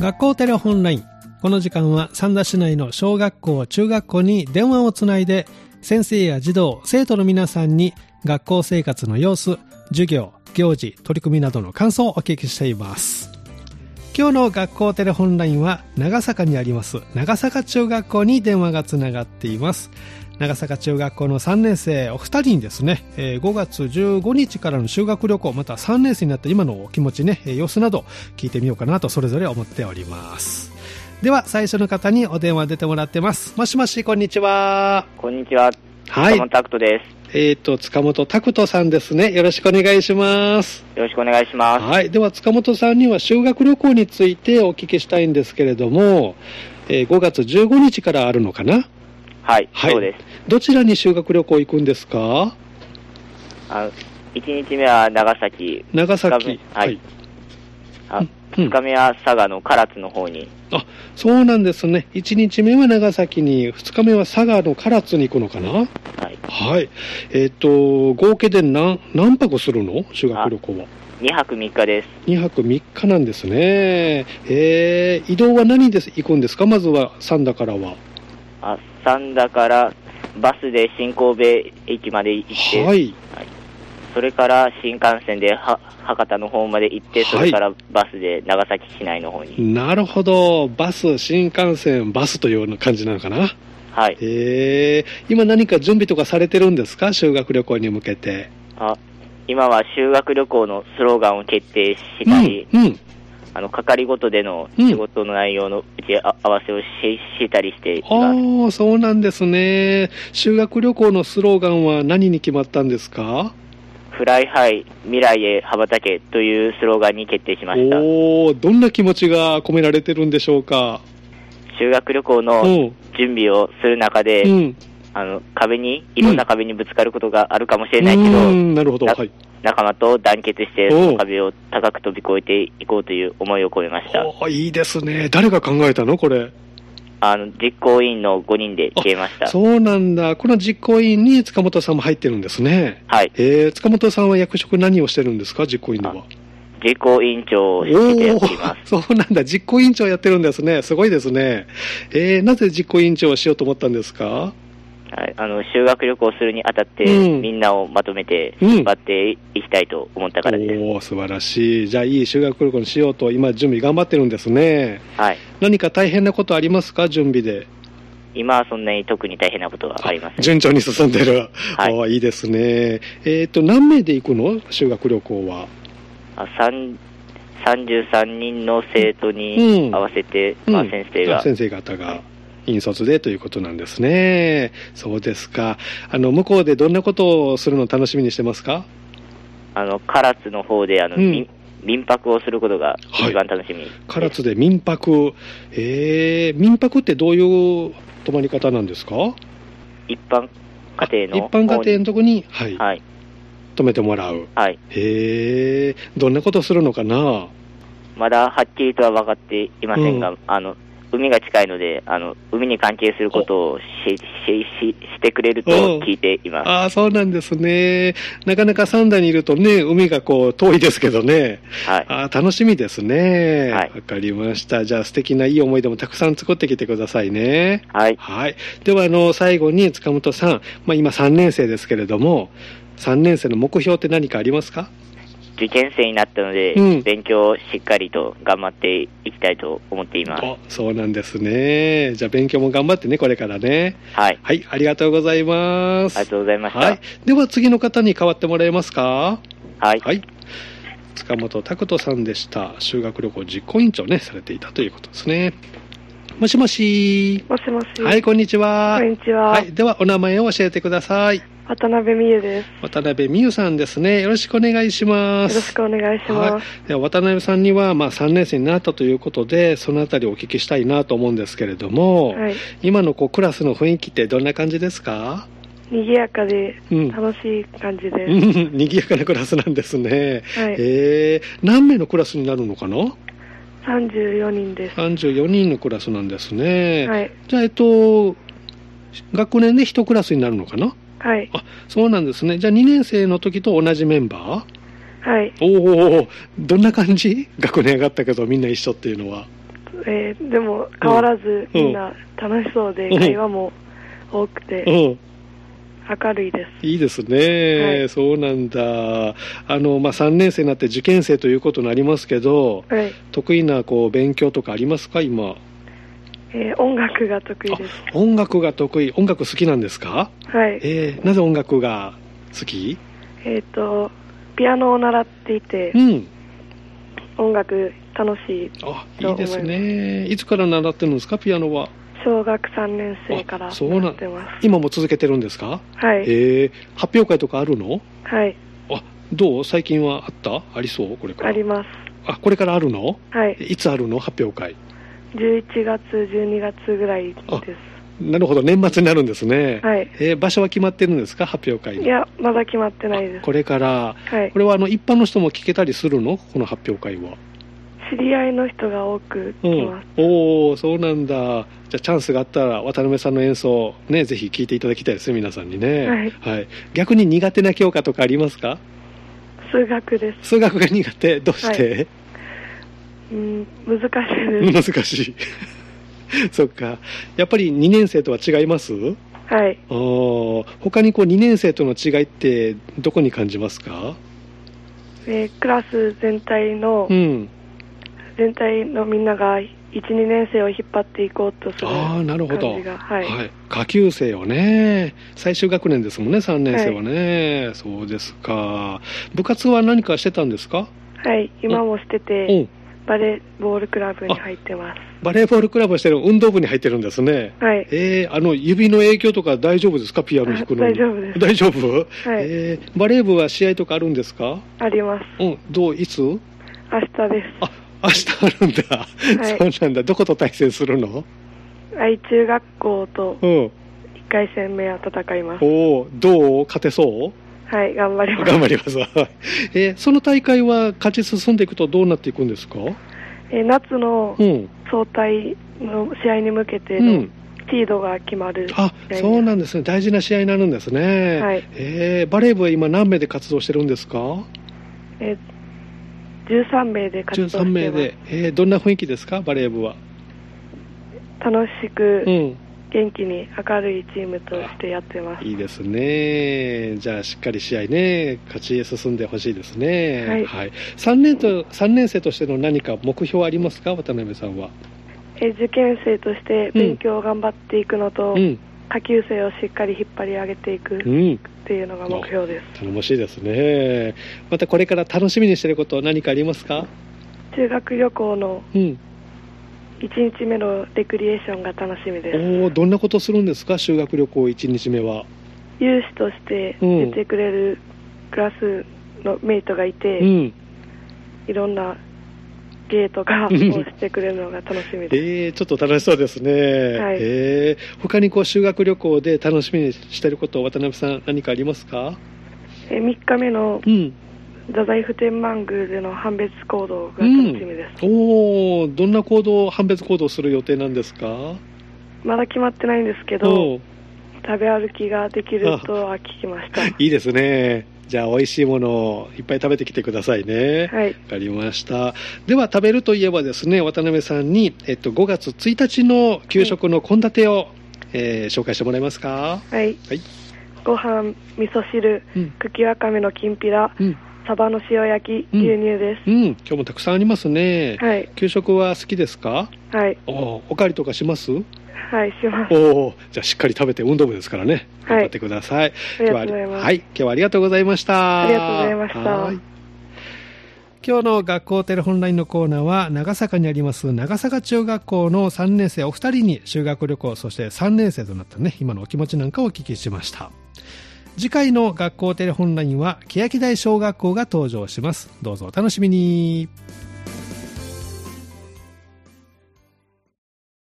学校テレホンライン。この時間は三田市内の小学校、中学校に電話をつないで、先生や児童、生徒の皆さんに学校生活の様子、授業、行事、取り組みなどの感想をお聞きしています。今日の学校テレホンラインは長坂にあります長坂中学校に電話がつながっています。長坂中学校の3年生お二人にですね、5月15日からの修学旅行、また3年生になった今のお気持ちね、様子など聞いてみようかなとそれぞれ思っております。では最初の方にお電話出てもらってます。もしもし、こんにちは。 こんにちは。 はい、 塚本拓人です。 塚本拓人さんですね。よろしくお願いします。 よろしくお願いします。 はい。では塚本さんには修学旅行についてお聞きしたいんですけれども、5月15日からあるのかな。 はい、はい、そうです。 どちらに修学旅行行くんですか ？1日目は長崎。 長崎。 はい。2日目は佐賀の唐津の方に。 あ、そうなんですね。1日目は長崎に、2日目は佐賀の唐津に行くのかな。はい。はい。合計で何泊するの？修学旅行は。 2泊3日です。 2泊3日なんですね。移動は何で行くんですか？まずは三田からは。 三田からバスで新神戸駅まで行って、 はい。 はい、それから新幹線で博多の方まで行って、それからバスで長崎市内の方に。 なるほど。バス、新幹線、バスというような感じなのかな。 はい。 今何か準備とかされてるんですか？修学旅行に向けて。 今は修学旅行のスローガンを決定したり、係ごとでの仕事の内容の打ち合わせをしたりしています。 そうなんですね。修学旅行のスローガンは何に決まったんですか？ フライハイ、未来へ羽ばたけというスローガンに決定しました。 どんな気持ちが込められてるんでしょうか？ 修学旅行の準備をする中で、いろんな壁にぶつかることがあるかもしれないけど、 なるほど、はい、 仲間と団結してその壁を高く飛び越えていこうという思いを込めました。 いいですね。誰が考えたのこれ？ 実行委員の5人で決めました。 そうなんだ。この実行委員に塚本さんも入ってるんですね。 はい。 塚本さんは役職何をしてるんですか？実行委員では。 実行委員長をしてやっています。 そうなんだ。実行委員長やってるんですね。すごいですね。なぜ実行委員長をしようと思ったんですか？ はい、修学旅行するにあたって、みんなをまとめて引っ張っていきたいと思ったからです。 素晴らしい。じゃあいい修学旅行にしようと今準備頑張ってるんですね。 はい。 何か大変なことありますか？準備で。 今はそんなに特に大変なことはありません。 順調に進んでる。 はい。 いいですね。何名で行くの？修学旅行は。 33人の生徒に合わせて、 先生方が引率でということなんですね。そうですか。向こうでどんなことをするのを楽しみにしてますか？ 唐津の方で民泊をすることが一番楽しみです。 唐津で民泊。民泊ってどういう泊まり方なんですか？ 一般家庭のとこに、はい。はい。泊めてもらう。 はい。 どんなことするのかな？まだはっきりとは分かっていませんが、海が近いので、海に関係することをしてくれると聞いています。 そうなんですね。なかなか三田にいるとね、海が遠いですけどね。はい。楽しみですね。はい。わかりました。じゃあ素敵ないい思い出もたくさん作ってきてくださいね。 はい。 はい。では、最後に塚本さん、今3年生ですけれども、3年生の目標って何かありますか？ 受験生になったので、勉強をしっかりと頑張っていきたいと思っています。 そうなんですね。じゃあ勉強も頑張ってね、これからね。 はい。 はい、ありがとうございます。 ありがとうございました。 はい。では次の方に代わってもらえますか？ はい。 はい。塚本拓人さんでした。修学旅行実行委員長ね、されていたということですね。もしもし。 もしもし。 はい、こんにちは。 こんにちは。 はい。ではお名前を教えてください。 渡辺美優です。 渡辺美優さんですね。よろしくお願いします。 よろしくお願いします。 では渡辺さんには3年生になったということで、そのあたりをお聞きしたいなと思うんですけれども、今のクラスの雰囲気ってどんな感じですか？ 賑やかで楽しい感じです。 賑やかなクラスなんですね。 はい。 何名のクラスになるのかな ？34人です。 34人のクラスなんですね。 はい。 じゃあ学年で1クラスになるのかな？ はい。 そうなんですね。じゃあ2年生の時と同じメンバー？はい。 どんな感じ？学年上がったけどみんな一緒っていうのは。 でも変わらずみんな楽しそうで、会話も多くて、明るいです。 いいですね、はい、そうなんだ。3年生になって受験生ということになりますけど、はい、得意な勉強とかありますか今？ 音楽が得意です。 音楽が得意。音楽好きなんですか？ はい。 なぜ音楽が好き？ ピアノを習っていて、音楽楽しいと思います。 いいですね。いつから習ってるんですか、ピアノは？ 小学3年生から習ってます。 今も続けてるんですか？ はい。 発表会とかあるの？ はい。 どう？最近はありそう？これから。 あります。 これからあるの？ はい。 いつあるの？発表会。 11月、12月ぐらいです。 なるほど、年末になるんですね。 はい。 場所は決まってるんですか、発表会の？ いや、まだ決まってないです。 これから。 はい。 これは一般の人も聞けたりするの？この発表会は。 知り合いの人が多く来ます。 そうなんだ。じゃあチャンスがあったら渡辺さんの演奏ね、ぜひ聴いていただきたいですね、皆さんにね。 はい。 はい。逆に苦手な教科とかありますか？ 数学です。 数学が苦手。どうして？はい、 難しいです。 難しい。そっか。やっぱり2年生とは違います？ はい。 他に2年生との違いってどこに感じますか？ クラス全体の、全体のみんなが1、2年生を引っ張っていこうとする感じが。 なるほど。 はい。 下級生をね、最終学年ですもんね、3年生はね。はい、そうですか。部活は何かしてたんですか？ はい、今もしてて、バレーボールクラブに入ってます。 バレーボールクラブをしてる、運動部に入ってるんですね。 はい。 指の影響とか大丈夫ですか？ピアノ弾くのに。 大丈夫です。 大丈夫？ はい。 バレー部は試合とかあるんですか？ あります。 いつ？明日です。 明日あるんだ。はい、そうなんだ。どこと対戦するの？ 愛中学校と1回戦目は戦います。 どう？勝てそう？はい、 頑張ります。 頑張ります。その大会は勝ち進んでいくとどうなっていくんですか？ 夏の総体の試合に向けてのシードが決まる。 そうなんですね。大事な試合になるんですね。 はい。 バレー部は今何名で活動してるんですか ？13名で活動しています。13名で。どんな雰囲気ですか、バレー部は？ 楽しく、元気に明るいチームとしてやってます。 いいですね。じゃあしっかり試合ね、勝ち進んでほしいですね。 はい。 はい、3年生としての何か目標ありますか、渡辺さんは？ 受験生として勉強を頑張っていくのと、下級生をしっかり引っ張り上げていくっていうのが目標です。 頼もしいですね。またこれから楽しみにしていること何かありますか？ 修学旅行の1日目のレクリエーションが楽しみです。 どんなことするんですか、修学旅行1日目は？ 有志として出てくれるクラスのメイトがいて、いろんな芸とかをしてくれるのが楽しみです。 ちょっと楽しそうですね。はい。他に修学旅行で楽しみにしていること渡辺さん何かありますか ？3日目の太宰府天満宮での判別行動が楽しみです。 どんな判別行動する予定なんですか？ まだ決まってないんですけど、食べ歩きができるとは聞きました。 いいですね。じゃあ美味しいものをいっぱい食べてきてくださいね。 はい。わかりました。では食べるといえばですね、渡辺さんに、5月1日の給食の献立を、紹介してもらえますか？ はい。はい、ご飯、味噌汁、茎わかめのきんぴら、サバの塩焼き、牛乳です。 今日もたくさんありますね。 はい。 給食は好きですか？ はい。 おかわりとかします？ はい、します。 じゃあしっかり食べて運動部ですからね。頑張ってください。 ありがとうございます。 はい、今日はありがとうございました。 ありがとうございました。 今日の学校テレホンラインのコーナーは長坂にあります長坂中学校の3年生お二人に修学旅行、そして3年生となったね、今のお気持ちなんかをお聞きしました。次回の学校テレホンラインは欅台小学校が登場します。どうぞお楽しみに。